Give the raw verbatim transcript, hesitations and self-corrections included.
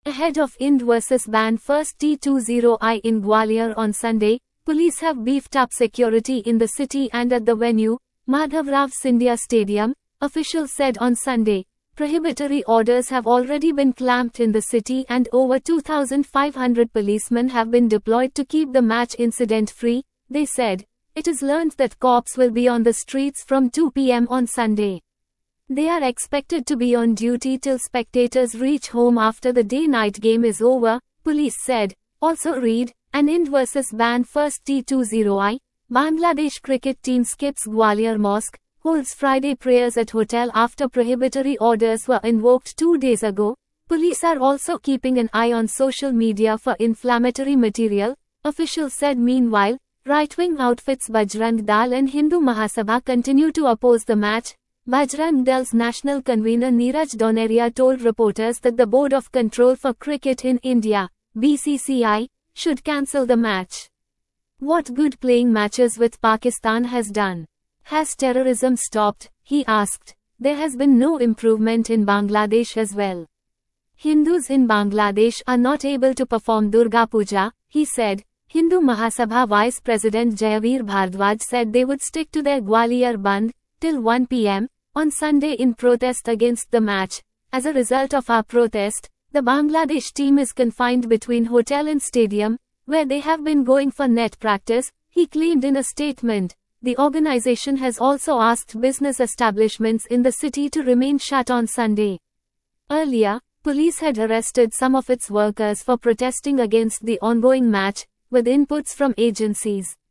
Ahead of Ind versus Ban first T twenty I in Gwalior on Sunday, police have beefed up security in the city and at the venue, Madhav Rao Scindia Stadium, officials said on Sunday. Prohibitory orders have already been clamped in the city and over two thousand five hundred policemen have been deployed to keep the match incident-free, they said. It is learned that cops will be on the streets from two p m on Sunday. They are expected to be on duty till spectators reach home after the day-night game is over, police said. Also read, an Ind versus Ban first T twenty I, Bangladesh cricket team skips Gwalior Mosque, holds Friday prayers at hotel after prohibitory orders were invoked two days ago. Police are also keeping an eye on social media for inflammatory material, officials said. Meanwhile, right-wing outfits Bajrang Dal and Hindu Mahasabha continue to oppose the match. Bajrang Dal's national convener Neeraj Doneria told reporters that the Board of Control for Cricket in India, B C C I, should cancel the match. What good playing matches with Pakistan has done? Has terrorism stopped? He asked. There has been no improvement in Bangladesh as well. Hindus in Bangladesh are not able to perform Durga Puja, he said. Hindu Mahasabha Vice President Jayaveer Bhardwaj said they would stick to their Gwalior Bandh till one p m on Sunday in protest against the match. As a result of our protest, the Bangladesh team is confined between hotel and stadium, where they have been going for net practice, he claimed in a statement. The organization has also asked business establishments in the city to remain shut on Sunday. Earlier, police had arrested some of its workers for protesting against the ongoing match, with inputs from agencies.